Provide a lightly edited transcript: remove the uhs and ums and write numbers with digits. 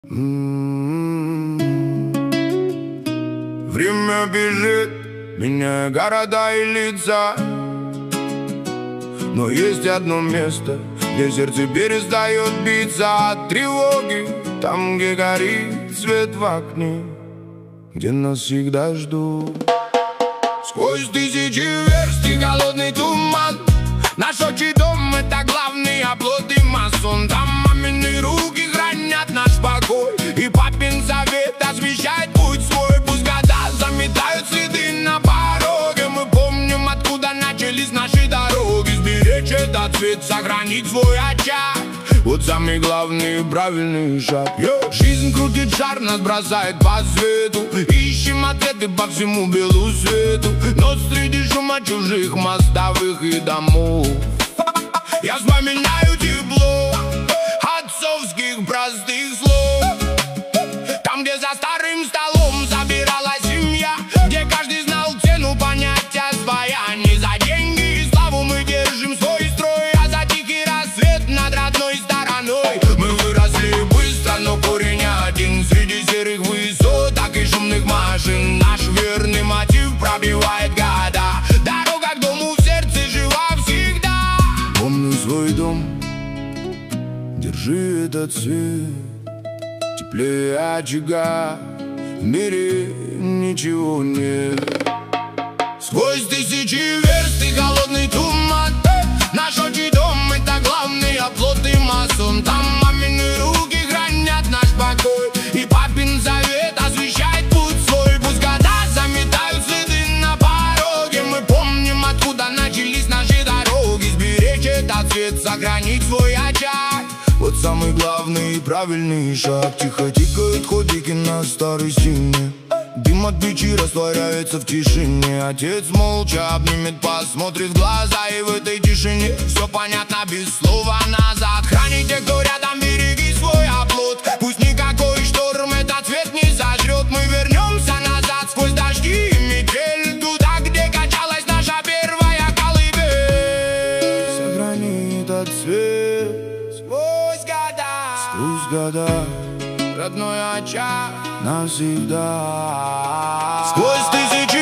Время бежит, меняя города и лица, но есть одно место, где сердце перестает биться от тревоги. Там, где горит свет в окне, где нас всегда ждут. Сквозь тысячи верст и голодный туман, наш отчий дом — это главный оплот и масон. Там мамины руки хранят наш покой, и папин совет освещает путь свой. Пусть года заметают следы на пороге, мы помним, откуда начались наши дороги. Сберечь этот цвет, сохранить свой очаг — вот самый главный и правильный шаг. Жизнь крутит шар, нас бросает по свету, ищем ответы по всему белу свету. Но среди шума чужих мостовых и домов я вспоминаю тепло отцовских простых слов. Там, где за старым столом собиралась семья, где каждый знал цену понятия своя. Не за деньги и славу мы держим свой строй, а за тихий рассвет над родной стороной. Мы выросли быстро, но корень один. Среди серых высот, так и шумных машин, наш верный мотив пробивает года. Дорога к дому в сердце жива всегда. Помню свой дом, держи этот свет, теплее очага, в мире ничего нет. Сквозь тысячи верст и голодный туман, наш отчий дом — это главный оплот и масон. Там мамины руки хранят наш покой, и папин завет освещает путь свой. Пусть года заметают следы на пороге, мы помним, откуда начались наши дороги. Сберечь этот цвет, сохранить свой очаг — вот самый главный и правильный шаг. Тихо тикают ходики на старой стене, дым от печи растворяется в тишине. Отец молча обнимет, посмотрит в глаза, и в этой тишине все понятно без слова назад. Храни тех, кто рядом, береги свой оплот. Пусть никакой шторм этот цвет не сожрет. Мы вернемся назад сквозь дожди и метель, туда, где качалась наша первая колыбель. Сохрани этот цвет сквозь года, родной очаг навсегда. Сквозь тысячи